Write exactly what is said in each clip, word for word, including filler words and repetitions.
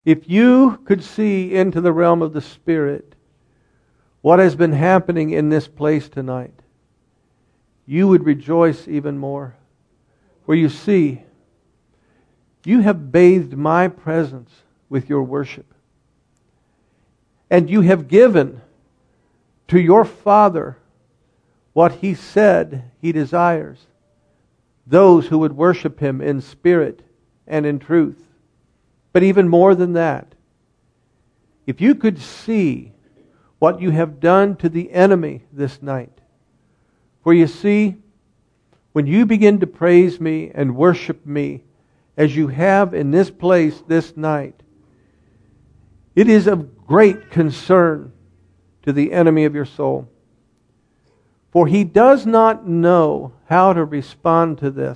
If you could see into the realm of the Spirit what has been happening in this place tonight, you would rejoice even more. For you see, you have bathed my presence with your worship. And you have given to your Father what He said He desires, those who would worship Him in spirit and in truth. But even more than that, if you could see what you have done to the enemy this night. For you see, when you begin to praise me and worship me as you have in this place this night, it is of great concern to the enemy of your soul. For he does not know how to respond to this.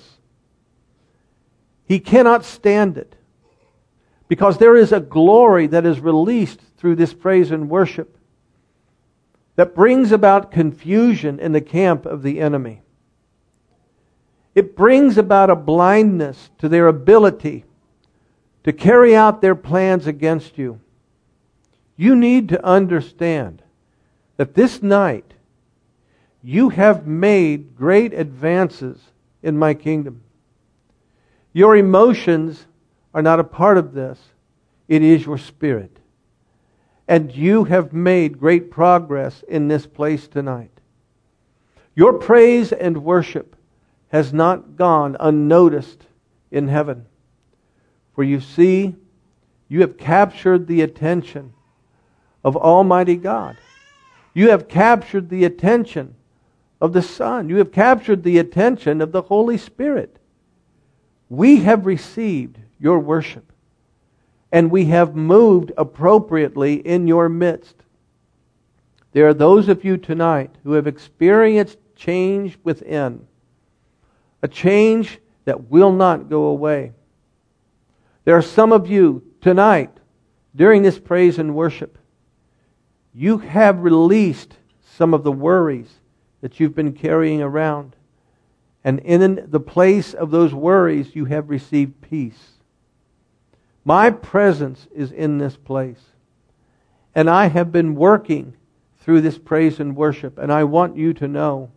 He cannot stand it. Because there is a glory that is released through this praise and worship that brings about confusion in the camp of the enemy. It brings about a blindness to their ability to carry out their plans against you. You need to understand that this night you have made great advances in my kingdom. Your emotions are not a part of this. It is your spirit. And you have made great progress in this place tonight. Your praise and worship has not gone unnoticed in heaven. For you see, you have captured the attention of Almighty God. You have captured the attention of the Son. You have captured the attention of the Holy Spirit. We have received your worship, and we have moved appropriately in your midst. There are those of you tonight who have experienced change within, a change that will not go away. There are some of you tonight, during this praise and worship, you have released some of the worries that you've been carrying around. And in the place of those worries, you have received peace. My presence is in this place. And I have been working through this praise and worship. And I want you to know,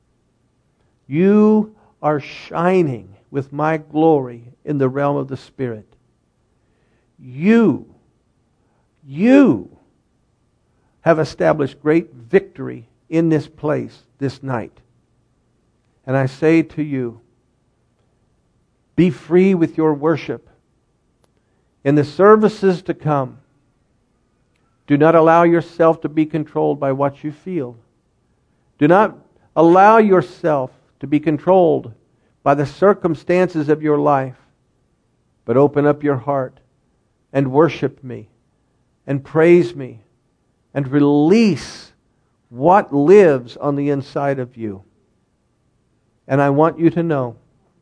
you are shining with my glory in the realm of the Spirit. You, you have established great victory in this place this night. And I say to you, be free with your worship. In the services to come, do not allow yourself to be controlled by what you feel. Do not allow yourself to be controlled by the circumstances of your life, but open up your heart and worship me and praise me and release what lives on the inside of you. And I want you to know,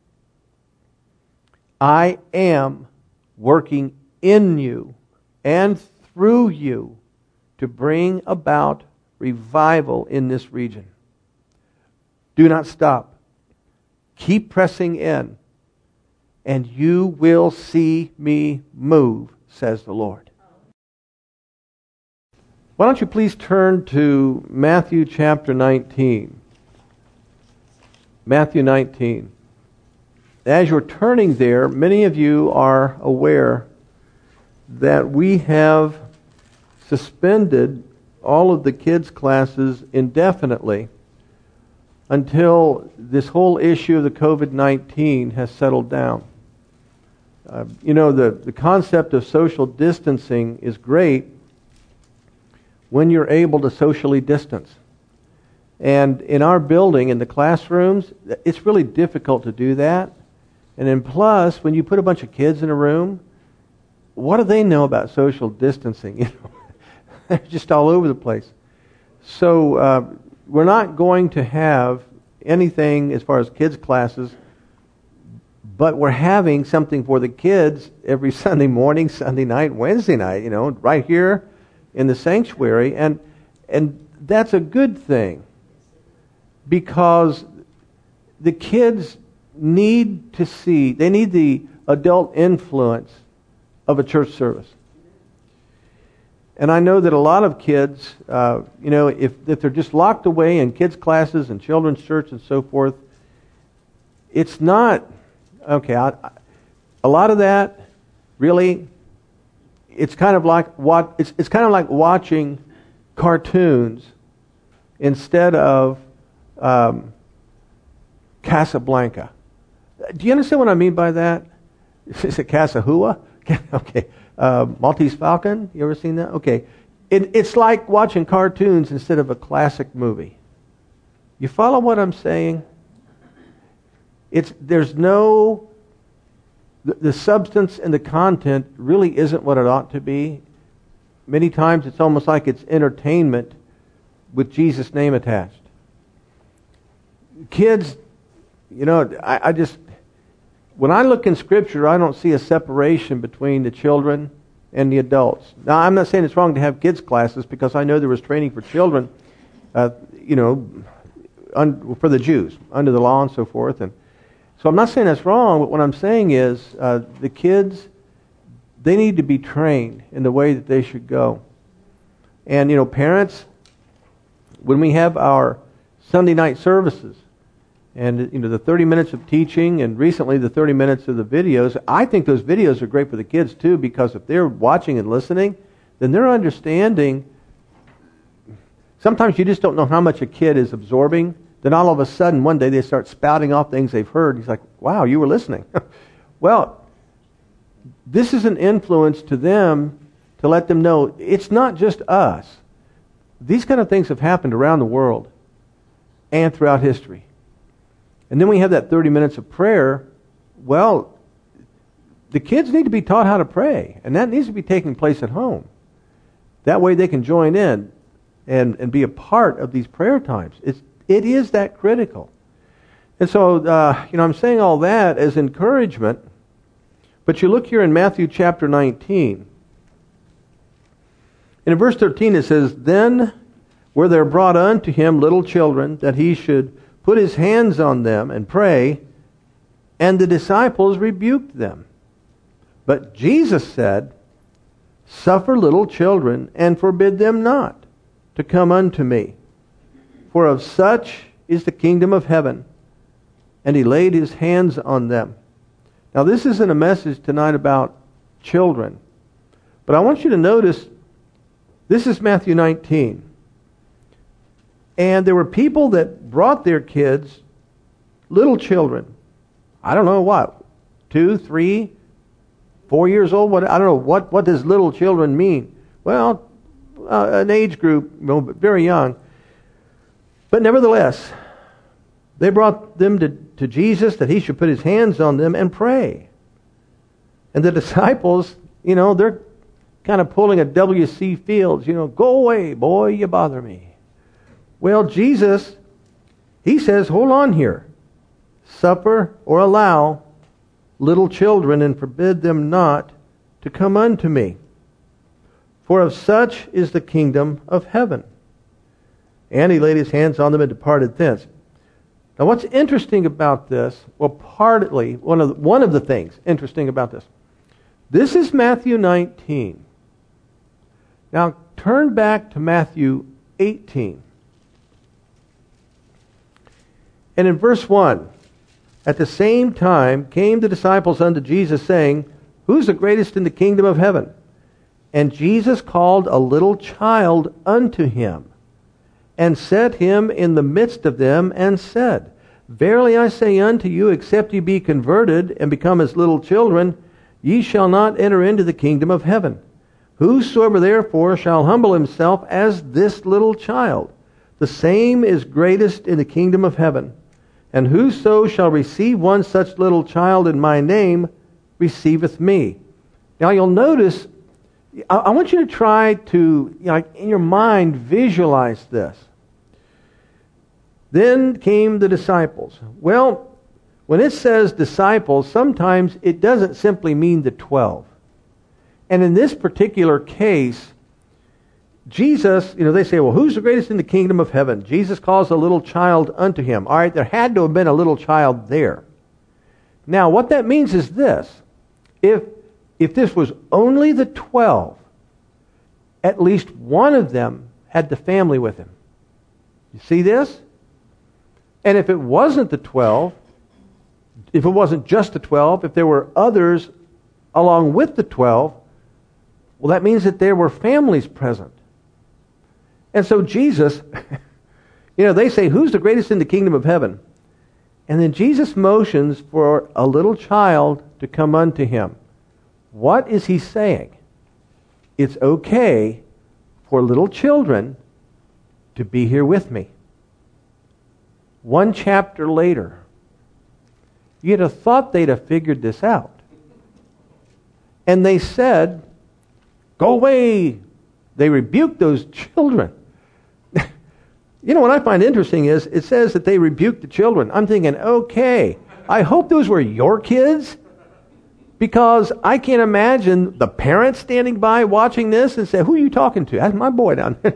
I am working in you and through you to bring about revival in this region. Do not stop. Keep pressing in, and you will see me move, says the Lord. Why don't you please turn to Matthew chapter nineteen. Matthew nineteen. As you're turning there, many of you are aware that we have suspended all of the kids' classes indefinitely until this whole issue of the covid nineteen has settled down. Uh, you know, the, the concept of social distancing is great when you're able to socially distance. And in our building, in the classrooms, it's really difficult to do that. And then plus, when you put a bunch of kids in a room, what do they know about social distancing? You know, they're just all over the place. So uh, we're not going to have anything as far as kids' classes, but we're having something for the kids every Sunday morning, Sunday night, Wednesday night, you know, right here in the sanctuary. And and that's a good thing, because the kids need to see, they need the adult influence of a church service. And I know that a lot of kids, uh, you know, if, if they're just locked away in kids' classes and children's church and so forth, it's not, okay, I, I, a lot of that, really, it's kind of like what it's it's kind of like watching cartoons instead of um, Casablanca. Do you understand what I mean by that? Is it Casahua? Okay. Uh, Maltese Falcon? You ever seen that? Okay. It, it's like watching cartoons instead of a classic movie. You follow what I'm saying? It's there's no the, the substance and the content really isn't what it ought to be. Many times it's almost like it's entertainment with Jesus' name attached. Kids, you know, I, I just when I look in Scripture, I don't see a separation between the children and the adults. Now, I'm not saying it's wrong to have kids classes, because I know there was training for children, uh, you know, un, for the Jews under the law and so forth. And so I'm not saying that's wrong, but what I'm saying is uh, the kids, they need to be trained in the way that they should go. And, you know, parents, when we have our Sunday night services, and you know the thirty minutes of teaching, and recently the thirty minutes of the videos, I think those videos are great for the kids too, because if they're watching and listening, then they're understanding. Sometimes you just don't know how much a kid is absorbing. Then all of a sudden, one day they start spouting off things they've heard. He's like, wow, you were listening. Well, this is an influence to them to let them know it's not just us. These kind of things have happened around the world and throughout history. And then we have that thirty minutes of prayer. Well, the kids need to be taught how to pray, and that needs to be taking place at home. That way they can join in and, and be a part of these prayer times. It's, it is that critical. And so, uh, you know, I'm saying all that as encouragement, but you look here in Matthew chapter nineteen. And in verse thirteen it says, Then were there brought unto him little children, that he should put his hands on them and pray, and the disciples rebuked them. But Jesus said, Suffer little children, and forbid them not to come unto me, for of such is the kingdom of heaven. And he laid his hands on them. Now this isn't a message tonight about children, but I want you to notice, this is Matthew nineteen. And there were people that brought their kids, little children. I don't know what, two, three, four years old. What I don't know what what does little children mean? Well, uh, an age group, you know, but very young. But nevertheless, they brought them to, to Jesus that he should put his hands on them and pray. And the disciples, you know, they're kind of pulling a W C Fields. You know, go away, boy, you bother me. Well, Jesus, he says, hold on here. Suffer or allow little children, and forbid them not to come unto me. For of such is the kingdom of heaven. And he laid his hands on them and departed thence. Now what's interesting about this, well, partly, one of the, one of the things interesting about this, this is Matthew nineteen. Now turn back to Matthew eighteen. And in verse one, at the same time came the disciples unto Jesus, saying, Who's the greatest in the kingdom of heaven? And Jesus called a little child unto him, and set him in the midst of them, and said, Verily I say unto you, except ye be converted, and become as little children, ye shall not enter into the kingdom of heaven. Whosoever therefore shall humble himself as this little child, the same is greatest in the kingdom of heaven. And whoso shall receive one such little child in my name, receiveth me. Now you'll notice, I, I want you to try to, you know, in your mind, visualize this. Then came the disciples. Well, when it says disciples, sometimes it doesn't simply mean the twelve. And in this particular case, Jesus, you know, they say, well, who's the greatest in the kingdom of heaven? Jesus calls a little child unto him. All right, there had to have been a little child there. Now, what that means is this. If, if this was only the twelve, at least one of them had the family with him. You see this? And if it wasn't the twelve, if it wasn't just the twelve, if there were others along with the twelve, well, that means that there were families present. And so Jesus, you know, they say, who's the greatest in the kingdom of heaven? And then Jesus motions for a little child to come unto him. What is he saying? It's okay for little children to be here with me. One chapter later, you'd have thought they'd have figured this out. And they said, go away. They rebuked those children. You know, what I find interesting is it says that they rebuked the children. I'm thinking, okay, I hope those were your kids, because I can't imagine the parents standing by watching this and say, who are you talking to? That's my boy down there.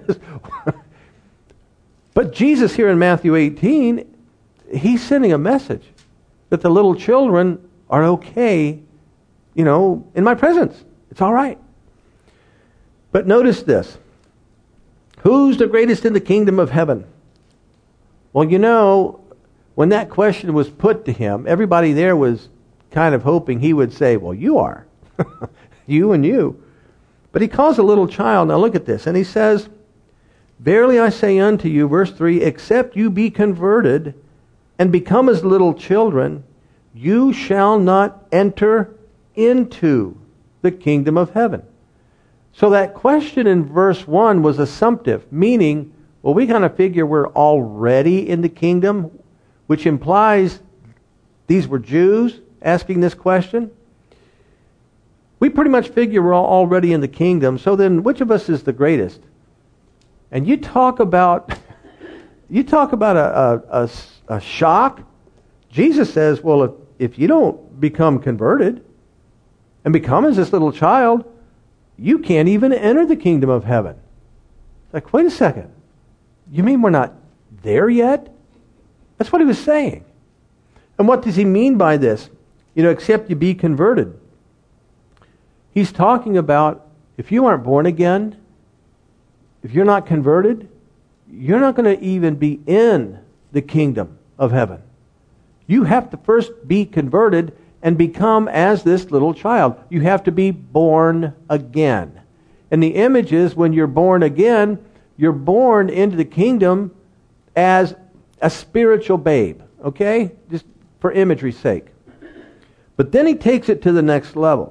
But Jesus here in Matthew eighteen, he's sending a message that the little children are okay, you know, in my presence. It's all right. But notice this. Who's the greatest in the kingdom of heaven? Well, you know, when that question was put to him, everybody there was kind of hoping he would say, well, you are. You and you. But he calls a little child. Now look at this. And he says, verily I say unto you, verse three, except you be converted and become as little children, you shall not enter into the kingdom of heaven. So that question in verse one was assumptive, meaning, well, we kind of figure we're already in the kingdom, which implies these were Jews asking this question. We pretty much figure we're all already in the kingdom, so then which of us is the greatest? And you talk about you talk about a, a, a, a shock. Jesus says, well, if, if you don't become converted and become as this little child, you can't even enter the kingdom of heaven. It's like, wait a second. You mean we're not there yet? That's what he was saying. And what does he mean by this? You know, except you be converted. He's talking about if you aren't born again, if you're not converted, you're not going to even be in the kingdom of heaven. You have to first be converted and become as this little child. You have to be born again. And the image is when you're born again, you're born into the kingdom as a spiritual babe. Okay? Just for imagery's sake. But then he takes it to the next level.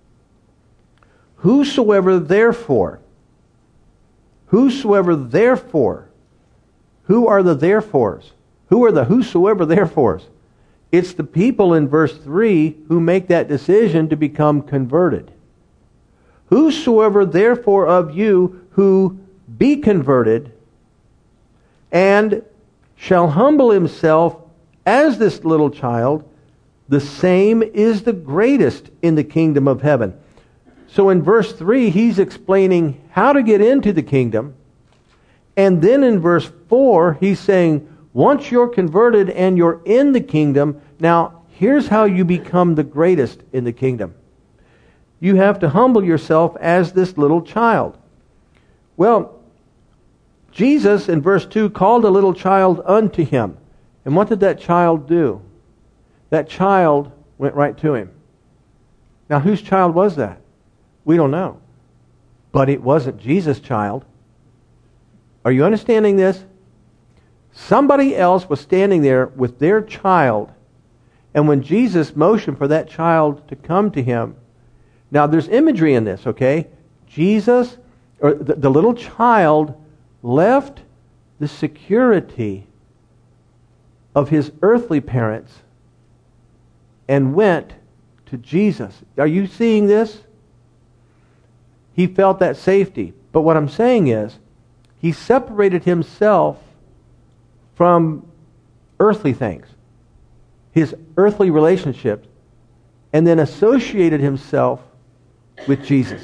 Whosoever therefore, whosoever therefore, who are the therefores? Who are the whosoever therefores? It's the people in verse three who make that decision to become converted. Whosoever therefore of you who be converted and shall humble himself as this little child, the same is the greatest in the kingdom of heaven. So in verse three, he's explaining how to get into the kingdom. And then in verse four, he's saying, once you're converted and you're in the kingdom, now here's how you become the greatest in the kingdom. You have to humble yourself as this little child. Well, Jesus in verse two called a little child unto him. And what did that child do? That child went right to him. Now whose child was that? We don't know. But it wasn't Jesus' child. Are you understanding this? Somebody else was standing there with their child. And when Jesus motioned for that child to come to him, now there's imagery in this, okay? Jesus, or the, the little child, left the security of his earthly parents and went to Jesus. Are you seeing this? He felt that safety. But what I'm saying is, he separated himself from earthly things, his earthly relationships, and then associated himself with Jesus.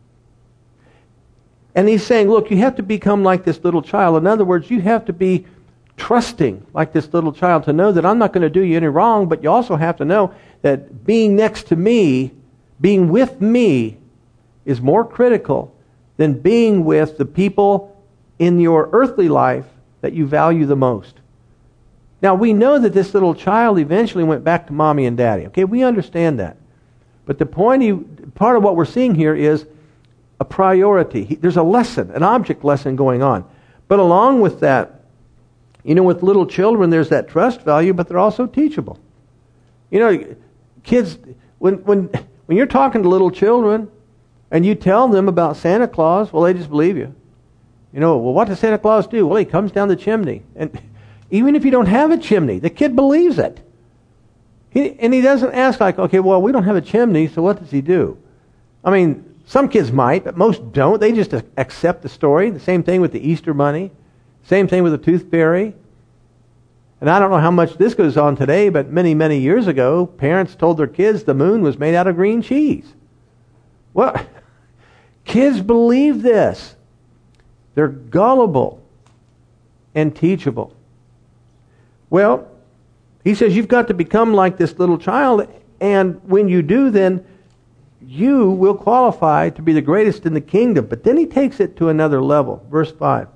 And he's saying, look, you have to become like this little child. In other words, you have to be trusting like this little child to know that I'm not going to do you any wrong, but you also have to know that being next to me, being with me, is more critical than being with the people in your earthly life that you value the most. Now, we know that this little child eventually went back to mommy and daddy. Okay, we understand that. But the point, he, part of what we're seeing here is a priority. He, there's a lesson, an object lesson going on. But along with that, you know, with little children, there's that trust value, but they're also teachable. You know, kids, when when when you're talking to little children and you tell them about Santa Claus, well, they just believe you. You know, well, what does Santa Claus do? Well, he comes down the chimney. And even if you don't have a chimney, the kid believes it. He, and he doesn't ask like, okay, well, we don't have a chimney, so what does he do? I mean, some kids might, but most don't. They just accept the story. The same thing with the Easter Bunny. Same thing with the Tooth Fairy. And I don't know how much this goes on today, but many, many years ago, parents told their kids the moon was made out of green cheese. Well, kids believe this. They're gullible and teachable. Well, he says you've got to become like this little child, and when you do, then you will qualify to be the greatest in the kingdom. But then he takes it to another level. Verse five.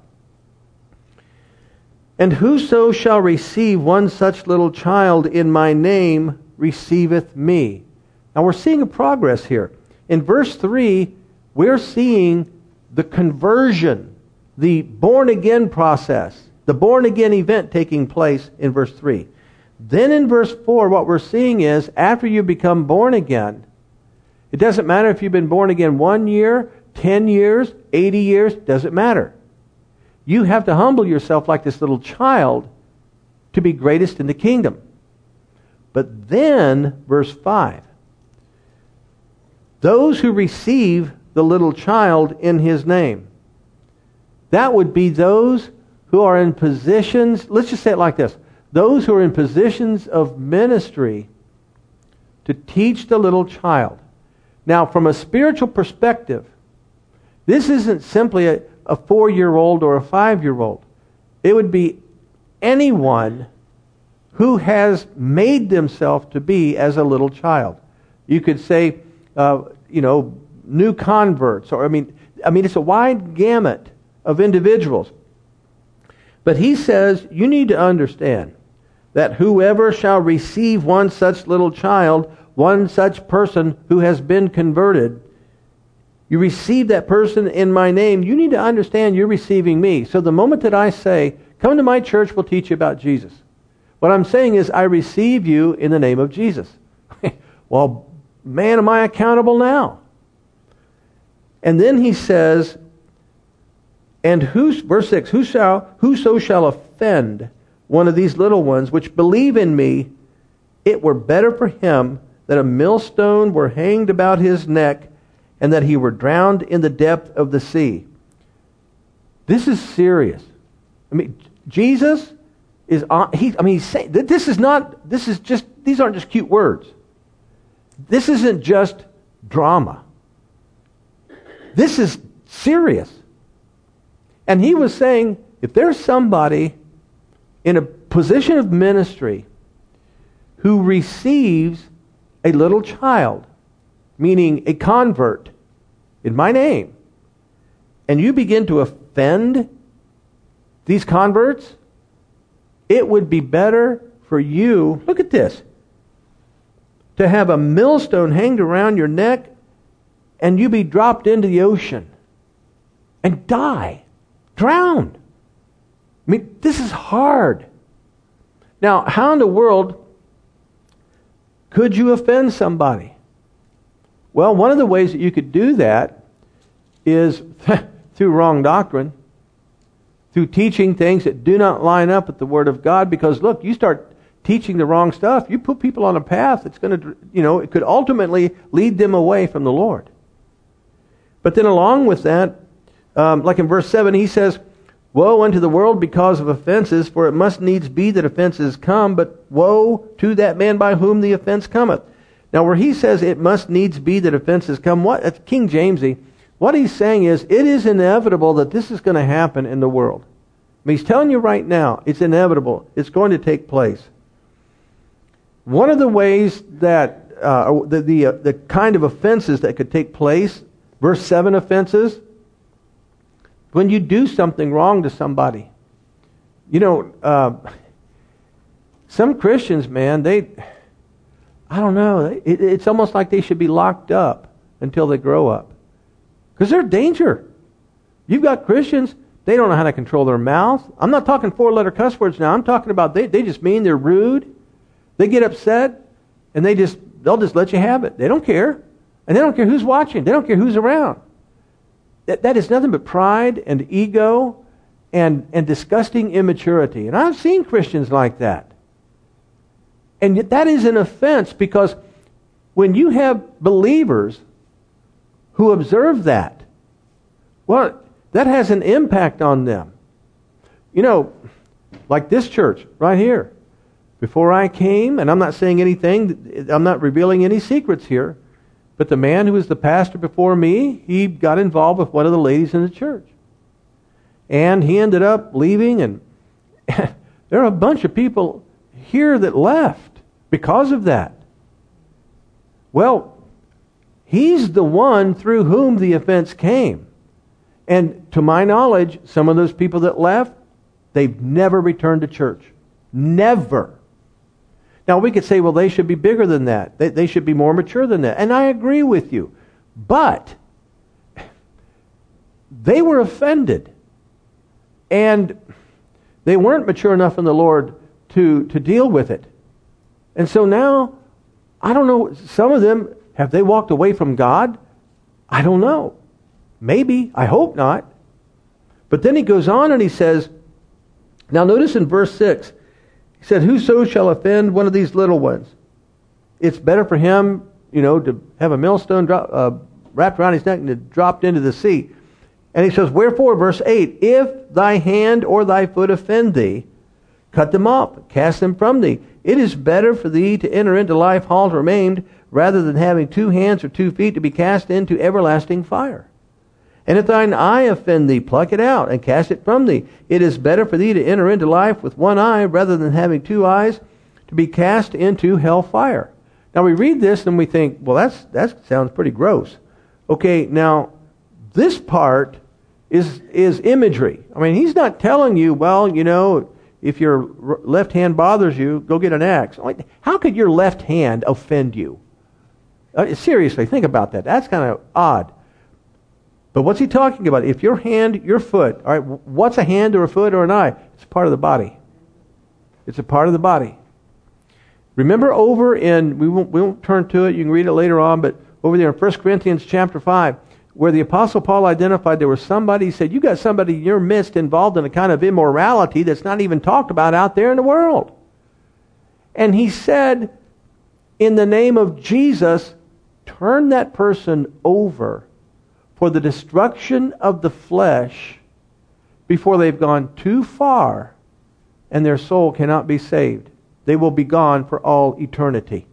And whoso shall receive one such little child in my name receiveth me. Now we're seeing a progress here. In verse three, we're seeing the conversion, the born-again process, the born-again event taking place in verse three. Then in verse four, what we're seeing is, after you become born again, it doesn't matter if you've been born again one year, ten years, eighty years, doesn't matter. You have to humble yourself like this little child to be greatest in the kingdom. But then, verse five, those who receive the little child in his name, that would be those who are in positions, let's just say it like this, those who are in positions of ministry to teach the little child. Now, from a spiritual perspective, this isn't simply a, a four-year-old or a five-year-old. It would be anyone who has made themselves to be as a little child. You could say, uh, you know, new converts, or I mean, I mean, it's a wide gamut of individuals. But he says, you need to understand that whoever shall receive one such little child, one such person who has been converted, you receive that person in my name, you need to understand you're receiving me. So the moment that I say, come to my church, we'll teach you about Jesus, what I'm saying is, I receive you in the name of Jesus. Well, man, am I accountable now? And then he says, and who, verse six, who shall, whoso shall offend one of these little ones which believe in me, it were better for him that a millstone were hanged about his neck and that he were drowned in the depth of the sea. This is serious. I mean, Jesus is on, he, I mean, he's saying, this is not, this is just, these aren't just cute words. This isn't just drama. This is serious. And he was saying, if there's somebody in a position of ministry who receives a little child, meaning a convert, in my name, and you begin to offend these converts, it would be better for you, look at this, to have a millstone hanged around your neck and you be dropped into the ocean and die, drowned. I mean, this is hard. Now, how in the world could you offend somebody? Well, one of the ways that you could do that is through wrong doctrine, through teaching things that do not line up with the Word of God. Because look, you start teaching the wrong stuff, you put people on a path that's going to, you know, it could ultimately lead them away from the Lord. But then along with that, um, like in verse seven, he says, woe unto the world because of offenses, for it must needs be that offenses come, but woe to that man by whom the offense cometh. Now where he says it must needs be that offenses come, what, that's King Jamesy, what he's saying is it is inevitable that this is going to happen in the world. I mean, he's telling you right now, it's inevitable. It's going to take place. One of the ways that, uh, the, the, uh, the kind of offenses that could take place, verse seven offenses, when you do something wrong to somebody. You know, uh, some Christians, man, they, I don't know, it, it's almost like they should be locked up until they grow up. Because they're danger. You've got Christians, they don't know how to control their mouth. I'm not talking four-letter cuss words now. I'm talking about they, they just mean, they're rude. They get upset, and they just, they'll just let you have it. They don't care. And they don't care who's watching. They don't care who's around. That, that is nothing but pride and ego and, and disgusting immaturity. And I've seen Christians like that. And yet that is an offense, because when you have believers who observe that, well, that has an impact on them. You know, like this church right here. Before I came, and I'm not saying anything, I'm not revealing any secrets here, but the man who was the pastor before me, he got involved with one of the ladies in the church. And he ended up leaving, and there are a bunch of people here that left because of that. Well, he's the one through whom the offense came. And to my knowledge, some of those people that left, they've never returned to church. Never. Now we could say, well, they should be bigger than that. They, they should be more mature than that. And I agree with you. But they were offended. And they weren't mature enough in the Lord to, to deal with it. And so now, I don't know, some of them, have they walked away from God? I don't know. Maybe. I hope not. But then he goes on and he says, now notice in verse six, he said, whoso shall offend one of these little ones, it's better for him, you know, to have a millstone drop, uh, wrapped around his neck and to dropped into the sea. And he says, wherefore, verse eight, if thy hand or thy foot offend thee, cut them off, cast them from thee. It is better for thee to enter into life halt or maimed, rather than having two hands or two feet to be cast into everlasting fire. And if thine eye offend thee, pluck it out, and cast it from thee. It is better for thee to enter into life with one eye, rather than having two eyes, to be cast into hell fire. Now we read this and we think, well, that's that sounds pretty gross. Okay, now this part is is imagery. I mean, he's not telling you, well, you know, if your left hand bothers you, go get an axe. Like, how could your left hand offend you? Uh, seriously, think about that. That's kind of odd. But what's he talking about? If your hand, your foot, all right, what's a hand or a foot or an eye? It's part of the body. It's a part of the body. Remember over in, we won't, we won't turn to it, you can read it later on, but over there in First Corinthians chapter five, where the Apostle Paul identified there was somebody, he said, you got somebody in your midst involved in a kind of immorality that's not even talked about out there in the world. And he said, in the name of Jesus, turn that person over for the destruction of the flesh before they've gone too far and their soul cannot be saved. They will be gone for all eternity.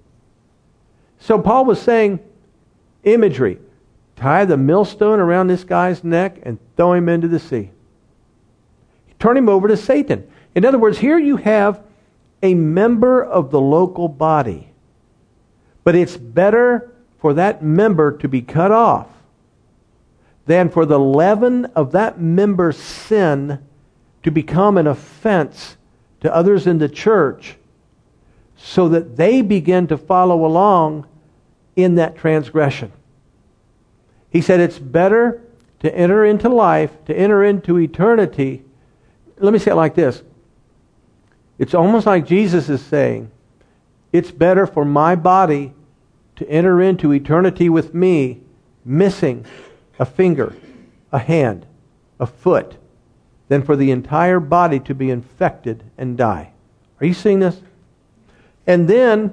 So Paul was saying, imagery, tie the millstone around this guy's neck and throw him into the sea. Turn him over to Satan. In other words, here you have a member of the local body. But it's better for that member to be cut off than for the leaven of that member's sin to become an offense to others in the church, so that they begin to follow along in that transgression. He said it's better to enter into life, to enter into eternity. Let me say it like this. It's almost like Jesus is saying, it's better for my body to enter into eternity with me, missing a finger, a hand, a foot, than for the entire body to be infected and die. Are you seeing this? And then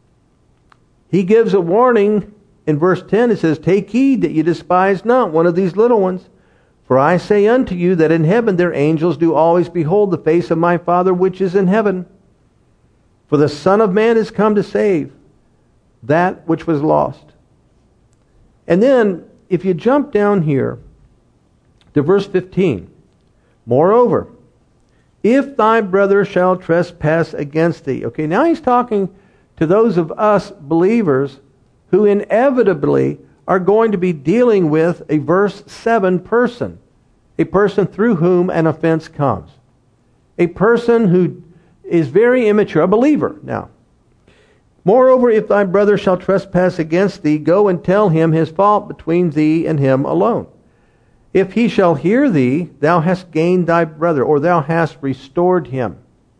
he gives a warning in verse ten. It says, take heed that you despise not one of these little ones. For I say unto you that in heaven their angels do always behold the face of my Father which is in heaven. For the Son of Man is come to save that which was lost. And then, if you jump down here to verse fifteen, moreover, if thy brother shall trespass against thee. Okay, now he's talking to those of us believers who inevitably are going to be dealing with a verse seven person. a person through whom an offense comes. A person who is very immature, a believer now. Moreover, if thy brother shall trespass against thee, go and tell him his fault between thee and him alone. If he shall hear thee, thou hast gained thy brother, or thou hast restored him.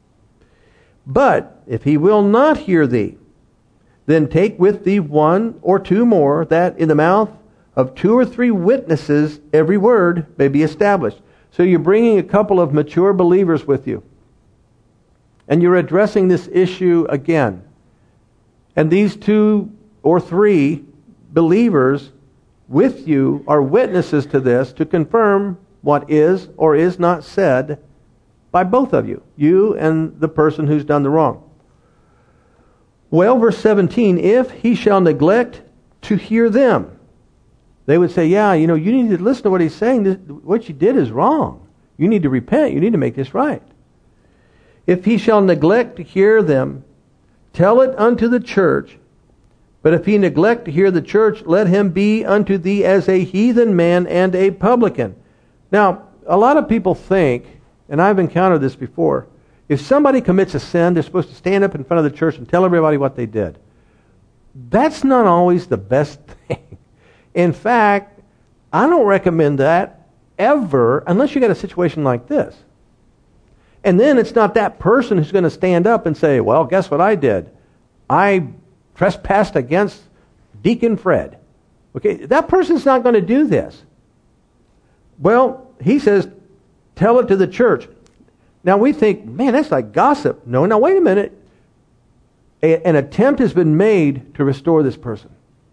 But if he will not hear thee, then take with thee one or two more, that in the mouth of two or three witnesses every word may be established. So you're bringing a couple of mature believers with you. And you're addressing this issue again. And these two or three believers with you are witnesses to this to confirm what is or is not said by both of you, you and the person who's done the wrong. Well, verse seventeen, if he shall neglect to hear them, they would say, yeah, you know, you need to listen to what he's saying. This, what you did is wrong. You need to repent. You need to make this right. If he shall neglect to hear them, tell it unto the church. But if he neglect to hear the church, let him be unto thee as a heathen man and a publican. Now, a lot of people think, and I've encountered this before, if somebody commits a sin, they're supposed to stand up in front of the church and tell everybody what they did. That's not always the best thing. In fact, I don't recommend that ever unless you got a situation like this. And then it's not that person who's going to stand up and say, well, guess what I did? I trespassed against Deacon Fred. Okay, that person's not going to do this. Well, he says, tell it to the church. Now we think, man, that's like gossip. No, now wait a minute. A, an attempt has been made to restore this person.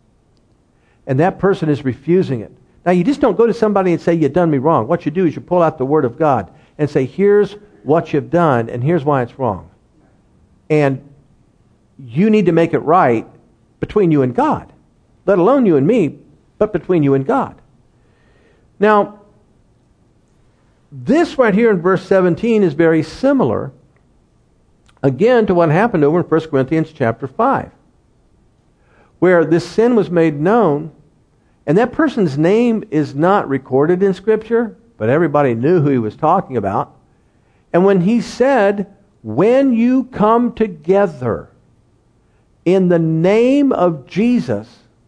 And that person is refusing it. Now you just don't go to somebody and say, you've done me wrong. What you do is you pull out the Word of God and say, here's what you've done and here's why it's wrong. And you need to make it right between you and God. Let alone you and me, but between you and God. Now, this right here in verse seventeen is very similar, again, to what happened over in First Corinthians chapter five, where this sin was made known, and that person's name is not recorded in Scripture, but everybody knew who he was talking about. And when he said, when you come together in the name of Jesus,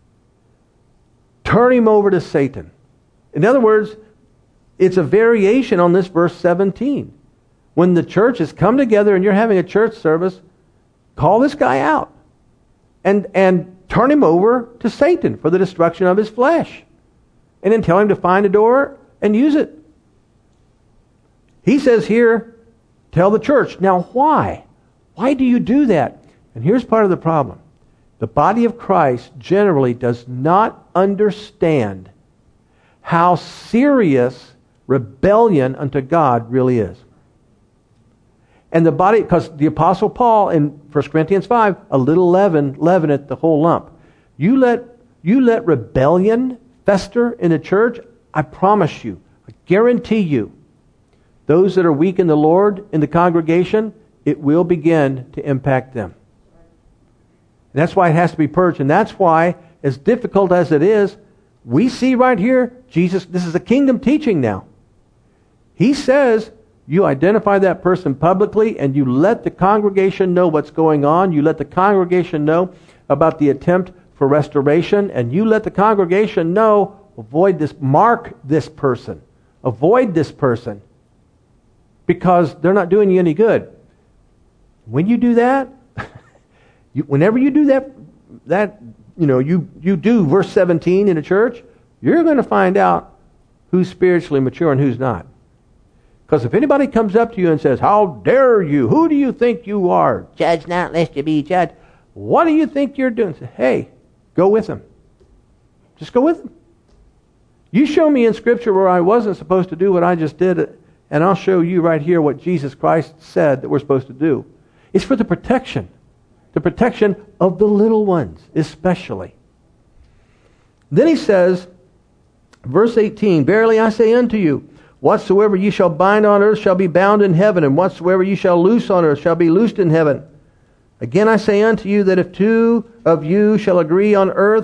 turn him over to Satan. In other words, it's a variation on this verse seventeen. When the church has come together and you're having a church service, call this guy out and, and turn him over to Satan for the destruction of his flesh. And then tell him to find a door and use it. He says here, tell the church. Now why? Why do you do that? And here's part of the problem. The body of Christ generally does not understand how serious rebellion unto God really is. And the body, because the Apostle Paul in First Corinthians five, a little leaven leaveneth the whole lump. You let, you let rebellion fester in the church, I promise you, I guarantee you, those that are weak in the Lord, in the congregation, it will begin to impact them. And that's why it has to be purged. And that's why, as difficult as it is, we see right here, Jesus, this is a kingdom teaching now. He says, you identify that person publicly and you let the congregation know what's going on. You let the congregation know about the attempt for restoration. And you let the congregation know, avoid this, mark this person. Avoid this person. Because they're not doing you any good. When you do that, you, whenever you do that, that you know, you, you do verse seventeen in a church, you're going to find out who's spiritually mature and who's not. Because if anybody comes up to you and says, how dare you? Who do you think you are? Judge not lest you be judged. What do you think you're doing? Say, hey, go with them. Just go with them. You show me in Scripture where I wasn't supposed to do what I just did, and I'll show you right here what Jesus Christ said that we're supposed to do. It's for the protection. The protection of the little ones, especially. Then he says, verse eighteen, verily I say unto you, whatsoever ye shall bind on earth shall be bound in heaven, and whatsoever ye shall loose on earth shall be loosed in heaven. Again I say unto you that if two of you shall agree on earth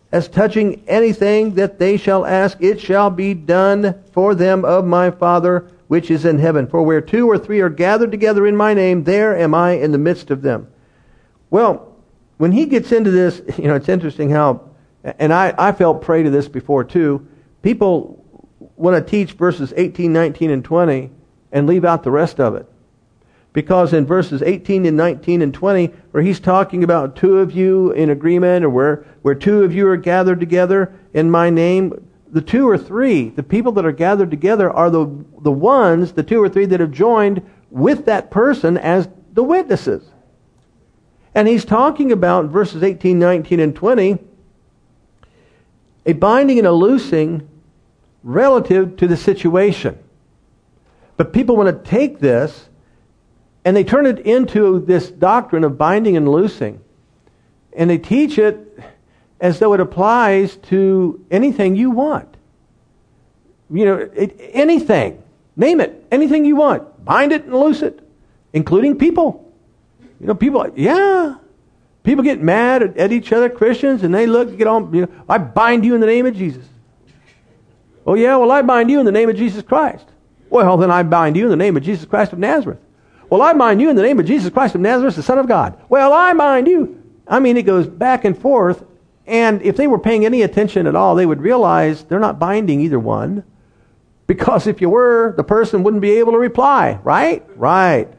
as touching anything that they shall ask, it shall be done for them of my Father which is in heaven. For where two or three are gathered together in my name, there am I in the midst of them. Well, when he gets into this, you know, it's interesting how, and I, I felt prey to this before too, people want to teach verses eighteen, nineteen, and twenty and leave out the rest of it. Because in verses eighteen and nineteen and twenty, where he's talking about two of you in agreement, or where, where two of you are gathered together in my name, the two or three, the people that are gathered together are the, the ones, the two or three that have joined with that person as the witnesses. And he's talking about, in verses eighteen, nineteen, and twenty, a binding and a loosing relative to the situation. But people want to take this and they turn it into this doctrine of binding and loosing. And they teach it as though it applies to anything you want. You know, it, anything. Name it. Anything you want. Bind it and loose it. Including people. You know, people, yeah. People get mad at, at each other, Christians, and they look, get on, you know, I bind you in the name of Jesus. Oh yeah, well I bind you in the name of Jesus Christ. Well, then I bind you in the name of Jesus Christ of Nazareth. Well, I bind you in the name of Jesus Christ of Nazareth, the Son of God. Well, I bind you. I mean, it goes back and forth. And if they were paying any attention at all, they would realize they're not binding either one. Because if you were, the person wouldn't be able to reply. Right? Right.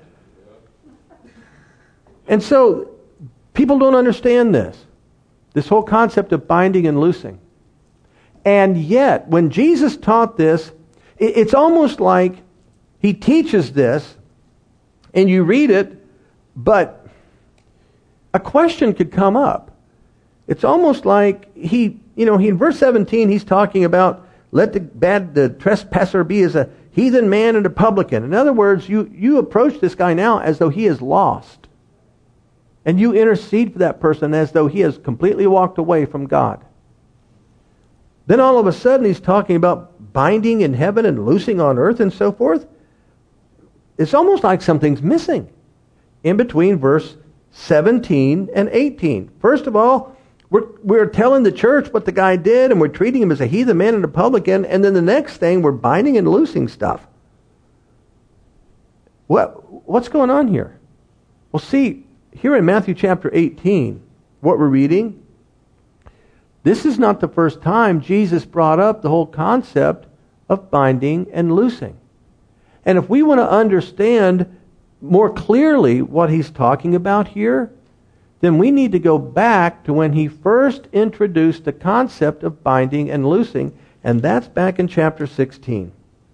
And so, people don't understand this. This whole concept of binding and loosing. And yet, when Jesus taught this, it's almost like he teaches this, and you read it, but a question could come up. It's almost like he, you know, he in verse seventeen, he's talking about, let the bad, the trespasser be as a heathen man and a publican. In other words, you, you approach this guy now as though he is lost. And you intercede for that person as though he has completely walked away from God. Then all of a sudden he's talking about binding in heaven and loosing on earth and so forth. It's almost like something's missing in between verse seventeen and eighteen. First of all, we're, we're telling the church what the guy did, and we're treating him as a heathen man and a publican, and then the next thing, we're binding and loosing stuff. What, what's going on here? Well, see, here in Matthew chapter eighteen, what we're reading, this is not the first time Jesus brought up the whole concept of binding and loosing. And if we want to understand more clearly what he's talking about here, then we need to go back to when he first introduced the concept of binding and loosing, and that's back in chapter sixteen.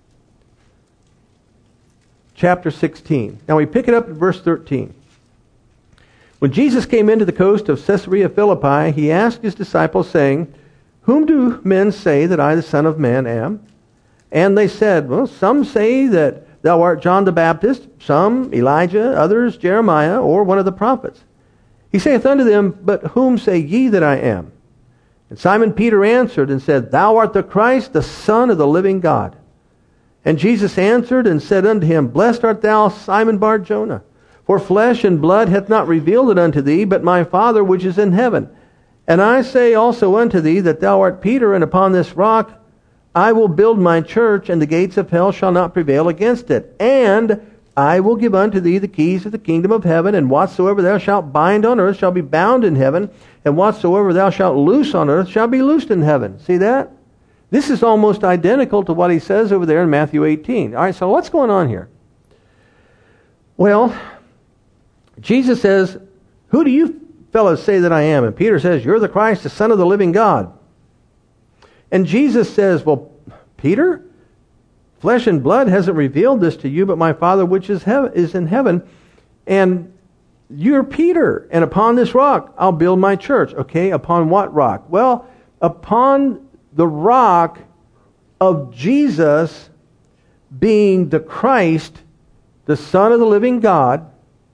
Chapter sixteen. Now we pick it up in verse thirteen. When Jesus came into the coast of Caesarea Philippi, he asked his disciples, saying, Whom do men say that I, the Son of Man, am? And they said, Well, some say that thou art John the Baptist, some Elijah, others Jeremiah, or one of the prophets. He saith unto them, But whom say ye that I am? And Simon Peter answered and said, Thou art the Christ, the Son of the living God. And Jesus answered and said unto him, Blessed art thou, Simon Bar-Jonah, for flesh and blood hath not revealed it unto thee, but my Father which is in heaven. And I say also unto thee that thou art Peter, and upon this rock I will build my church, and the gates of hell shall not prevail against it. And I will give unto thee the keys of the kingdom of heaven, and whatsoever thou shalt bind on earth shall be bound in heaven, and whatsoever thou shalt loose on earth shall be loosed in heaven. See that? This is almost identical to what he says over there in Matthew eighteen. All right, so what's going on here? Well, Jesus says, Who do you fellows say that I am? And Peter says, You're the Christ, the Son of the living God. And Jesus says, Well, Peter, flesh and blood hasn't revealed this to you, but my Father which is, heaven, is in heaven. And you're Peter, and upon this rock I'll build my church. Okay, upon what rock? Well, upon the rock of Jesus being the Christ, the Son of the living God,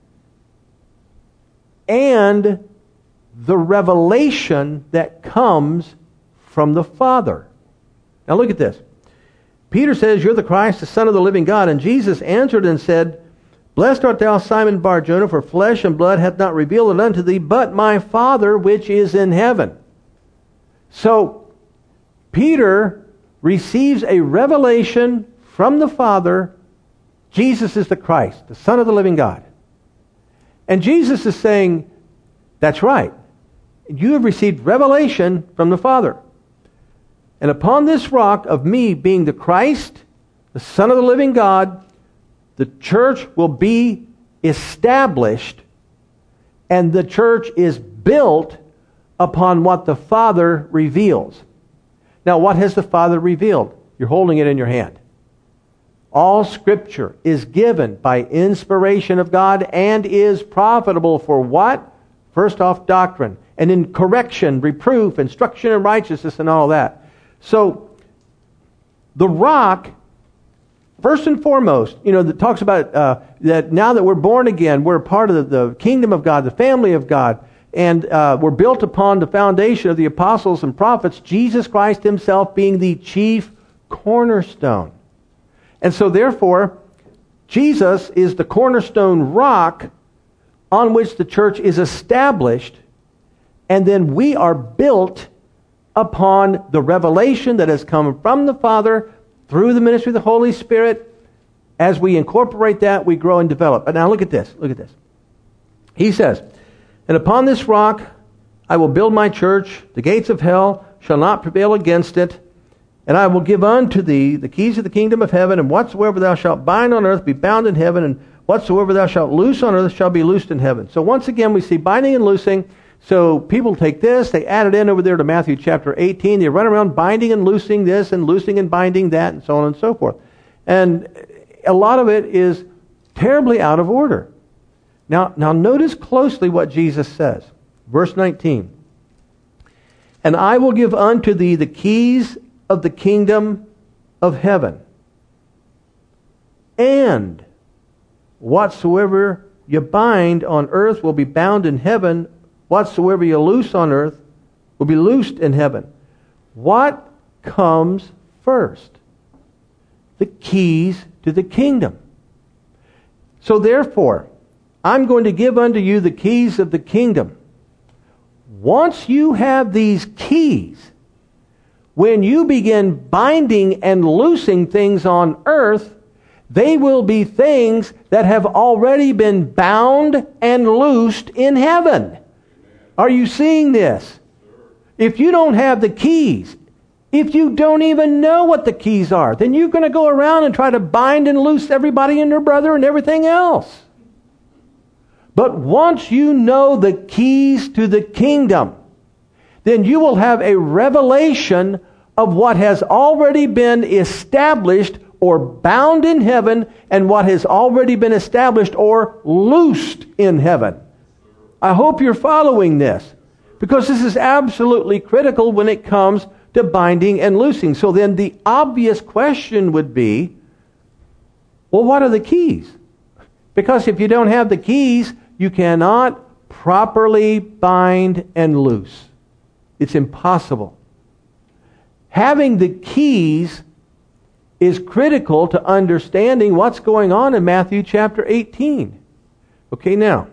and the revelation that comes from the Father. Now look at this. Peter says, You're the Christ, the Son of the living God. And Jesus answered and said, Blessed art thou, Simon Bar-Jonah, for flesh and blood hath not revealed it unto thee, but my Father which is in heaven. So, Peter receives a revelation from the Father. Jesus is the Christ, the Son of the living God. And Jesus is saying, that's right. You have received revelation from the Father. And upon this rock of me being the Christ, the Son of the living God, the church will be established, and the church is built upon what the Father reveals. Now, what has the Father revealed? You're holding it in your hand. All Scripture is given by inspiration of God and is profitable for what? First off, doctrine, and in correction, reproof, instruction in righteousness, and all that. So, the rock, first and foremost, you know, that talks about uh, that now that we're born again, we're part of the, the kingdom of God, the family of God, and uh, we're built upon the foundation of the apostles and prophets, Jesus Christ Himself being the chief cornerstone. And so therefore, Jesus is the cornerstone rock on which the church is established, and then we are built upon the revelation that has come from the Father through the ministry of the Holy Spirit. As we incorporate that, we grow and develop. But now look at this. Look at this. He says, and upon this rock I will build my church. The gates of hell shall not prevail against it. And I will give unto thee the keys of the kingdom of heaven. And whatsoever thou shalt bind on earth be bound in heaven. And whatsoever thou shalt loose on earth shall be loosed in heaven. So once again we see binding and loosing. So people take this, they add it in over there to Matthew chapter eighteen. They run around binding and loosing this and loosing and binding that and so on and so forth. And a lot of it is terribly out of order. Now, now notice closely what Jesus says. Verse nineteen. And I will give unto thee the keys of the kingdom of heaven. And whatsoever you bind on earth will be bound in heaven. Whatsoever you loose on earth will be loosed in heaven. What comes first? The keys to the kingdom. So therefore, I'm going to give unto you the keys of the kingdom. Once you have these keys, when you begin binding and loosing things on earth, they will be things that have already been bound and loosed in heaven. Are you seeing this? If you don't have the keys, if you don't even know what the keys are, then you're going to go around and try to bind and loose everybody and their brother and everything else. But once you know the keys to the kingdom, then you will have a revelation of what has already been established or bound in heaven and what has already been established or loosed in heaven. I hope you're following this, because this is absolutely critical when it comes to binding and loosing. So then the obvious question would be, well, what are the keys? Because if you don't have the keys, you cannot properly bind and loose. It's impossible. Having the keys is critical to understanding what's going on in Matthew chapter eighteen. Okay, now,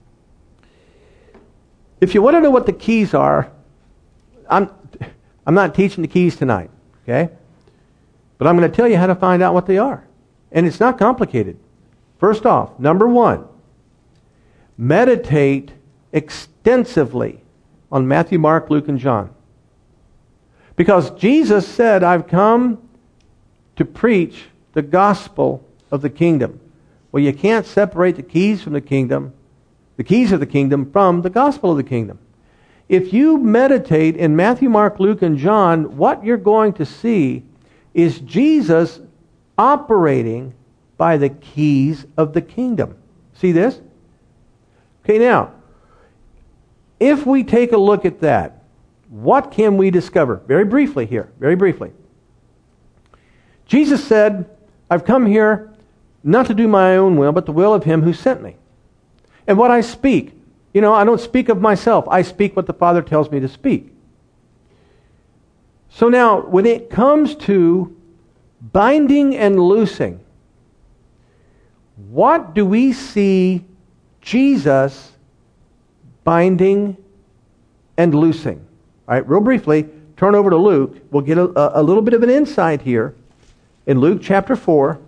if you want to know what the keys are, I'm, I'm not teaching the keys tonight, okay? But I'm going to tell you how to find out what they are. And it's not complicated. First off, number one, meditate extensively on Matthew, Mark, Luke, and John. Because Jesus said, I've come to preach the gospel of the kingdom. Well, you can't separate the keys from the kingdom, the keys of the kingdom from the gospel of the kingdom. If you meditate in Matthew, Mark, Luke, and John, what you're going to see is Jesus operating by the keys of the kingdom. See this? Okay, now, if we take a look at that, what can we discover? Very briefly here, very briefly. Jesus said, I've come here not to do my own will, but the will of Him who sent me. And what I speak, you know, I don't speak of myself. I speak what the Father tells me to speak. So now, when it comes to binding and loosing, what do we see Jesus binding and loosing? All right, real briefly, turn over to Luke, we'll get a, a little bit of an insight here. In Luke chapter four,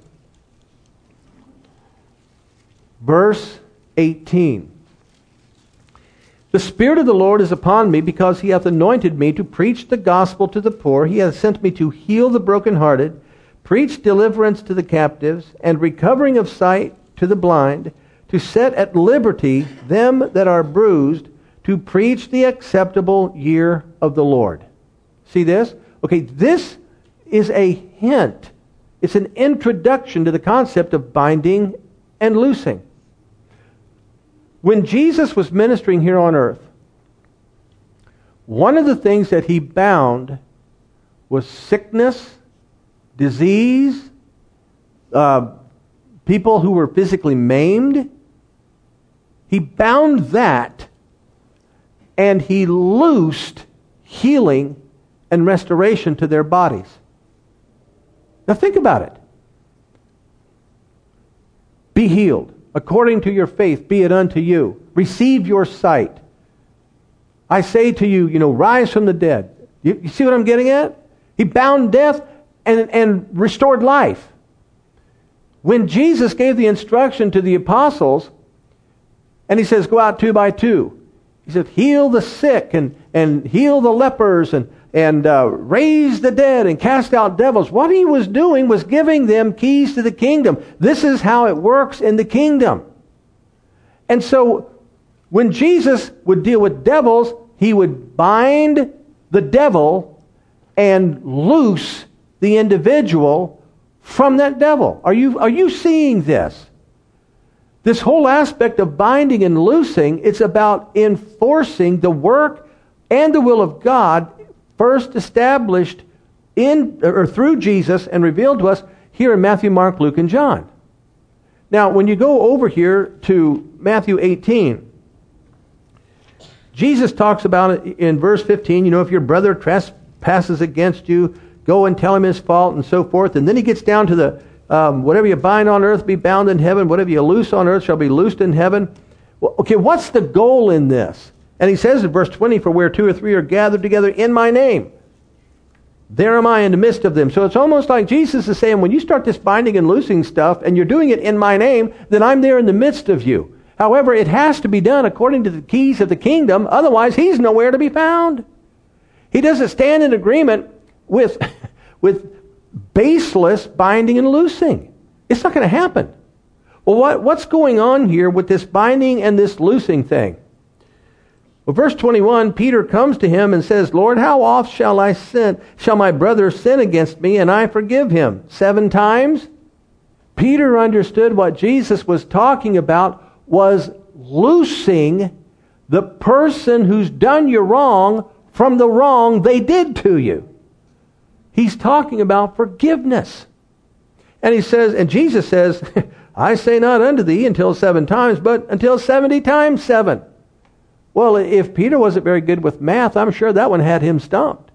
verse eighteen. The Spirit of the Lord is upon me, because he hath anointed me to preach the gospel to the poor. He hath sent me to heal the brokenhearted, preach deliverance to the captives, and recovering of sight to the blind, to set at liberty them that are bruised, to preach the acceptable year of the Lord. See this? Okay, this is a hint. It's an introduction to the concept of binding and loosing. When Jesus was ministering here on earth, one of the things that he bound was sickness, disease, uh, people who were physically maimed. He bound that, and he loosed healing and restoration to their bodies. Now think about it. Be healed. According to your faith, be it unto you. Receive your sight. I say to you, you know, rise from the dead. You, you see what I'm getting at? He bound death and, and restored life. When Jesus gave the instruction to the apostles, and he says, go out two by two. He said, heal the sick and, and heal the lepers and, and uh, raise the dead and cast out devils. What he was doing was giving them keys to the kingdom. This is how it works in the kingdom. And so when Jesus would deal with devils, he would bind the devil and loose the individual from that devil. Are you, are you seeing this? This whole aspect of binding and loosing, it's about enforcing the work and the will of God first established in or through Jesus and revealed to us here in Matthew, Mark, Luke, and John. Now, when you go over here to Matthew eighteen, Jesus talks about it in verse fifteen, you know, if your brother trespasses against you, go and tell him his fault and so forth. And then he gets down to the, um, whatever you bind on earth be bound in heaven, whatever you loose on earth shall be loosed in heaven. Well, okay, what's the goal in this? And he says in verse twenty, for where two or three are gathered together in my name, there am I in the midst of them. So it's almost like Jesus is saying, when you start this binding and loosing stuff, and you're doing it in my name, then I'm there in the midst of you. However, it has to be done according to the keys of the kingdom, otherwise he's nowhere to be found. He doesn't stand in agreement with, with baseless binding and loosing. It's not going to happen. Well, what, what's going on here with this binding and this loosing thing? Well, verse twenty-one, Peter comes to him and says, Lord, how oft shall I sin? Shall my brother sin against me and I forgive him? Seven times? Peter understood what Jesus was talking about was loosing the person who's done you wrong from the wrong they did to you. He's talking about forgiveness. And he says, and Jesus says, I say not unto thee until seven times, but until seventy times seven. Well, if Peter wasn't very good with math, I'm sure that one had him stumped.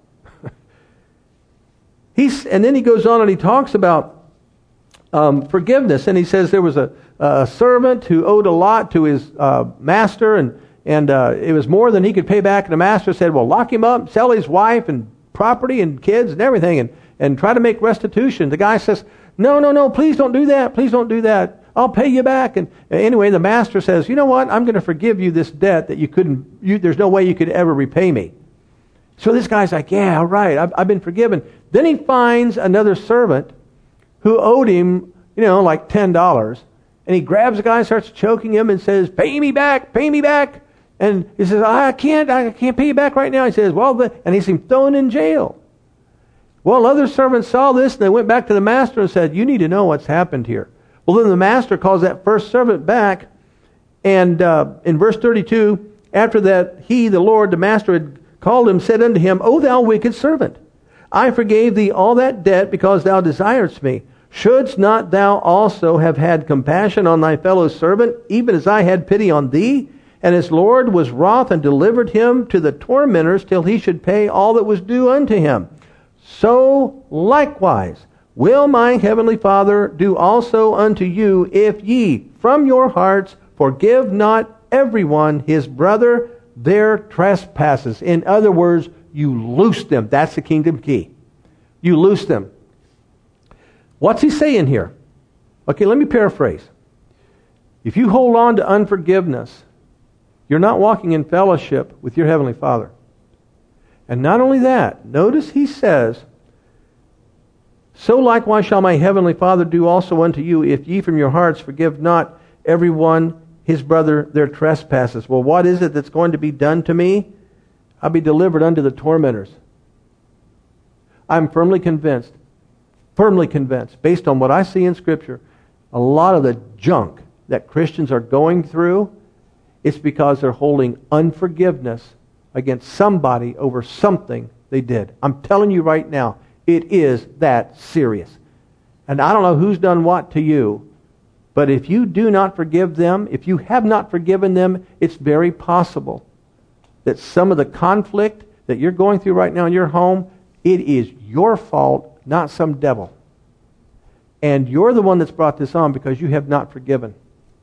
He's, and then he goes on and he talks about um, forgiveness. And he says there was a, a servant who owed a lot to his uh, master, and, and uh, it was more than he could pay back. And the master said, well, lock him up, sell his wife and property and kids and everything, and, and try to make restitution. The guy says, no, no, no, please don't do that. Please don't do that. I'll pay you back. And anyway, the master says, you know what? I'm going to forgive you this debt that you couldn't, you, there's no way you could ever repay me. So this guy's like, yeah, all right, I've, I've been forgiven. Then he finds another servant who owed him, you know, like ten dollars. And he grabs the guy and starts choking him and says, pay me back, pay me back. And he says, I can't, I can't pay you back right now. He says, well, the, and he's thrown in jail. Well, other servants saw this and they went back to the master and said, you need to know what's happened here. Well, then the master calls that first servant back, and uh, in verse thirty-two, after that he, the Lord, the master, had called him, said unto him, O thou wicked servant, I forgave thee all that debt because thou desiredst me. Shouldst not thou also have had compassion on thy fellow servant, even as I had pity on thee? And his Lord was wroth and delivered him to the tormentors till he should pay all that was due unto him. So likewise will my heavenly Father do also unto you, if ye from your hearts forgive not everyone his brother their trespasses. In other words, you loose them. That's the kingdom key. You loose them. What's he saying here? Okay, let me paraphrase. If you hold on to unforgiveness, you're not walking in fellowship with your Heavenly Father. And not only that, notice he says, so likewise shall my Heavenly Father do also unto you, if ye from your hearts forgive not every one his brother their trespasses. Well, what is it that's going to be done to me? I'll be delivered unto the tormentors. I'm firmly convinced, firmly convinced, based on what I see in Scripture, a lot of the junk that Christians are going through, it's because they're holding unforgiveness against somebody over something they did. I'm telling you right now, it is that serious. And I don't know who's done what to you, but if you do not forgive them, if you have not forgiven them, it's very possible that some of the conflict that you're going through right now in your home, it is your fault, not some devil. And you're the one that's brought this on because you have not forgiven.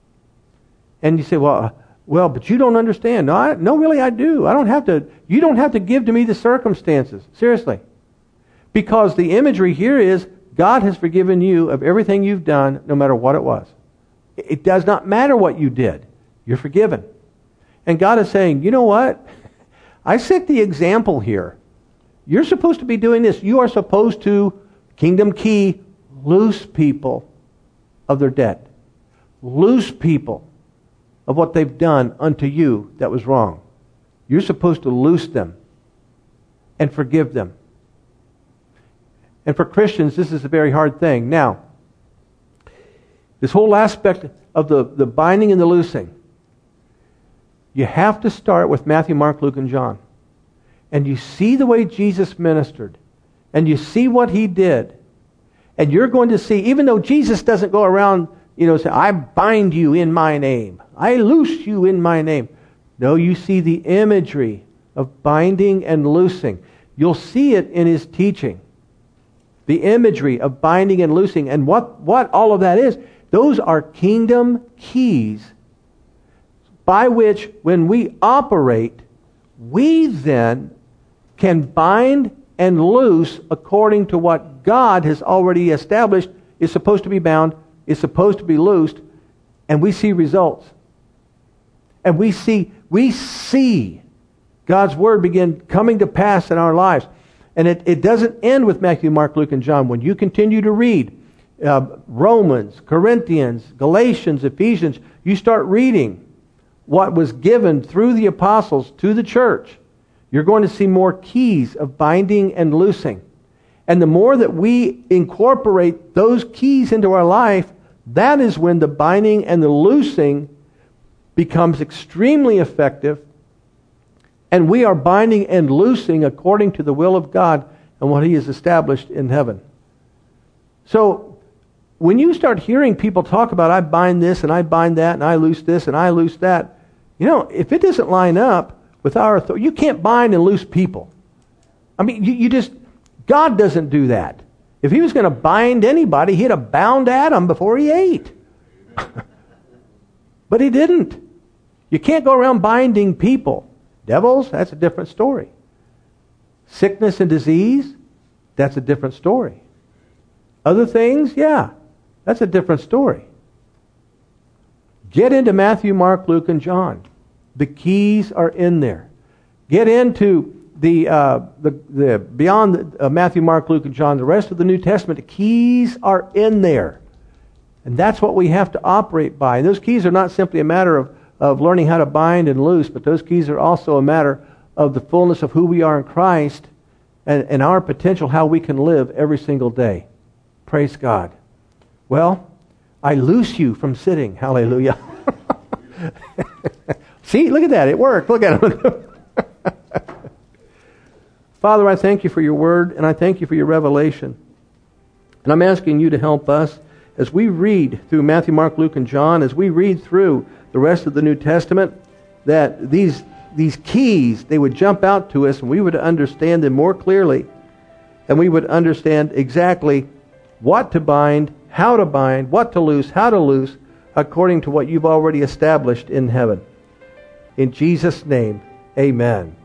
And you say, well, uh, well, but you don't understand. No, I, no, really, I do. I don't have to. You don't have to give to me the circumstances. Seriously. Because the imagery here is God has forgiven you of everything you've done, no matter what it was. It does not matter what you did. You're forgiven. And God is saying, you know what? I set the example here. You're supposed to be doing this. You are supposed to, kingdom key, loose people of their debt. Loose people of what they've done unto you that was wrong. You're supposed to loose them and forgive them. And for Christians, this is a very hard thing. Now, this whole aspect of the, the binding and the loosing, you have to start with Matthew, Mark, Luke, and John. And you see the way Jesus ministered. And you see what He did. And you're going to see, even though Jesus doesn't go around, you know, say, I bind you in my name. I loose you in my name. No, you see the imagery of binding and loosing. You'll see it in His teaching. The imagery of binding and loosing. And what, what all of that is, those are kingdom keys by which, when we operate, we then can bind and loose according to what God has already established is supposed to be bound, is supposed to be loosed, and we see results. And we see, we see God's Word begin coming to pass in our lives. And it, it doesn't end with Matthew, Mark, Luke, and John. When you continue to read uh, Romans, Corinthians, Galatians, Ephesians, you start reading what was given through the apostles to the church, you're going to see more keys of binding and loosing. And the more that we incorporate those keys into our life, that is when the binding and the loosing becomes extremely effective. And we are binding and loosing according to the will of God and what He has established in heaven. So, when you start hearing people talk about, I bind this and I bind that and I loose this and I loose that, you know, if it doesn't line up with our authority, you can't bind and loose people. I mean, you, you just, God doesn't do that. If He was going to bind anybody, He'd have bound Adam before he ate. But He didn't. You can't go around binding people. Devils, that's a different story. Sickness and disease, that's a different story. Other things, yeah, that's a different story. Get into Matthew, Mark, Luke, and John. The keys are in there. Get into the uh, the, the beyond uh, Matthew, Mark, Luke, and John, the rest of the New Testament. The keys are in there, and that's what we have to operate by. And those keys are not simply a matter of of learning how to bind and loose, but those keys are also a matter of the fullness of who we are in Christ and, and our potential, how we can live every single day. Praise God. Well, I loose you from sitting. Hallelujah. See, look at that. It worked. Look at it. Father, I thank You for Your Word, and I thank You for Your revelation. And I'm asking You to help us as we read through Matthew, Mark, Luke, and John, as we read through the rest of the New Testament, that these these keys, they would jump out to us and we would understand them more clearly, and we would understand exactly what to bind, how to bind, what to loose, how to loose, according to what You've already established in heaven. In Jesus' name, amen.